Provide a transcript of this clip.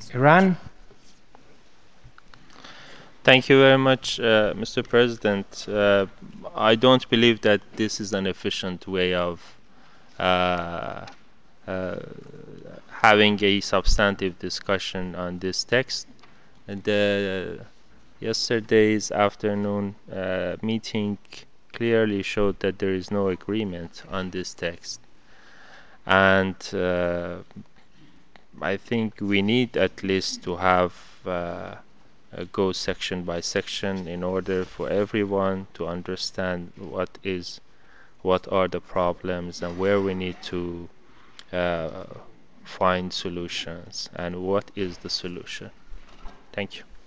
Iran. Thank you very much, Mr. President. I don't believe that this is an efficient way of uh, uh, having a substantive discussion on this text. The yesterday's afternoon meeting clearly showed that there is no agreement on this text, and I think we need at least to have go section by section in order for everyone to understand what are the problems and where we need to uh, find solutions and what is the solution. Thank you.